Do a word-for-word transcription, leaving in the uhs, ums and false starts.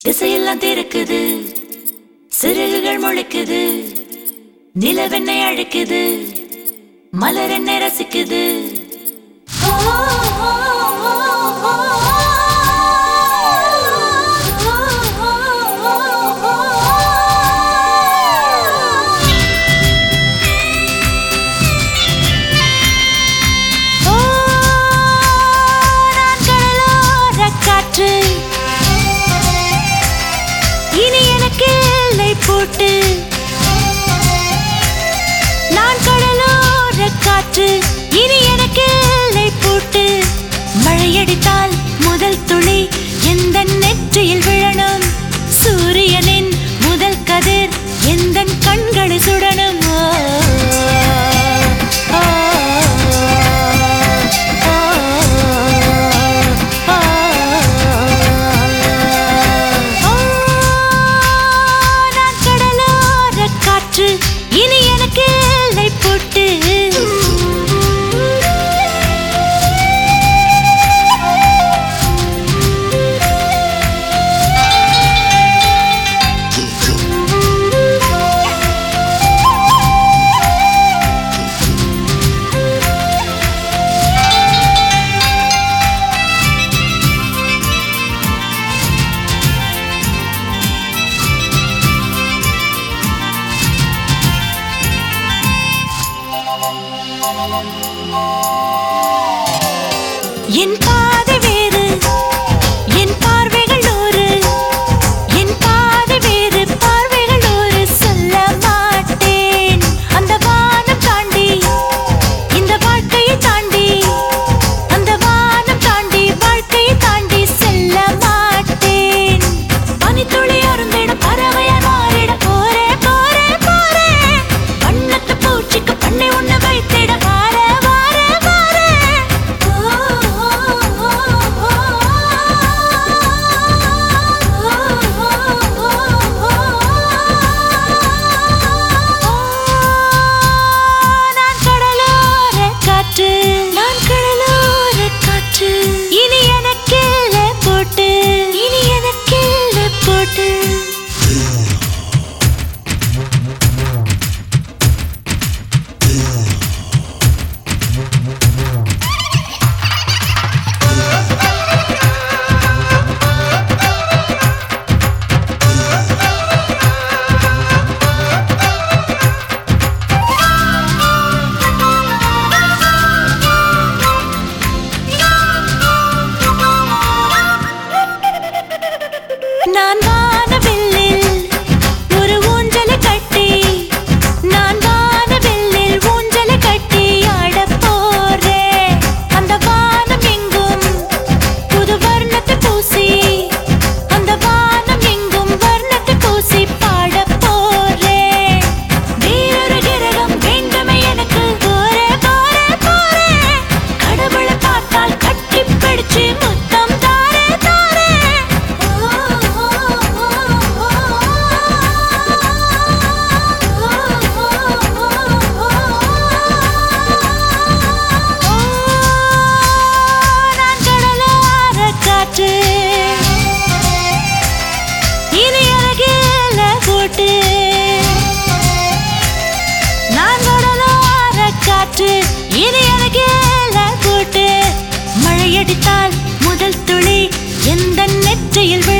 திசையெல்லாம் திறக்குது, சிறகுகள் முளைக்குது, நிலவெண்ணை அழைக்குது, மலர் என்னை ரசிக்குது. போட்டு நான் கடலோர காற்று, இனி எனக்கு எல்லை போட்டு மழையடித்தால் முதல் துளி எந்த நெற்றியில் விழணும், சூரியனின் முதல் கதிர் எந்த கண்களை சுடணும். இனி எனக்கு எல்லை போட்டு என் பாதை வேறு, என் பார்வைகள் நூறு, என் பாதை வேறு, பார்வைகள் நூறு, சொல்ல மாட்டேன். அந்த வானம் தாண்டி, இந்த வாழ்க்கையை தாண்டி, அந்த வானம் தாண்டி, வாழ்க்கையை தாண்டி செல்ல மாட்டேன். பனித்துளி அருந்திட பறவையா மாறிட போறேன் போறேன் போறேன். வண்ணத்து பூச்சிக்கு பண்ணை ஒண்ணு வைத்திட நான் கடலோர காற்று, இனி எனக்கு எல்லை போட்டு, இனி எனக்கு எல்லை போட்டு. நான் வானவில்லில் ஒரு ஊஞ்சலை கட்டி, நான் வானவில்லில் ஊஞ்சலை கட்டி ஆடப் போறேன். அந்த வானம் எங்கும் புது வர்ணத்தை பூசி, அந்த வானம் எங்கும் வர்ணத்தை பூசி பாடப் போறேன். வேறொரு கிரகம் வேண்டுமே எனக்கு, போறேன் போறேன் போறேன். கடவுளை பார்த்தால் கட்டி பிடிச்சு முத்தம் தாரே தாரே. இனி எனக்கு எல்லை போட்டு, நான் கடலோர காற்று, இனி எனக்கு எல்லை போட்டு மழையடித்தால் முதல் துளி எந்த நெற்றியில்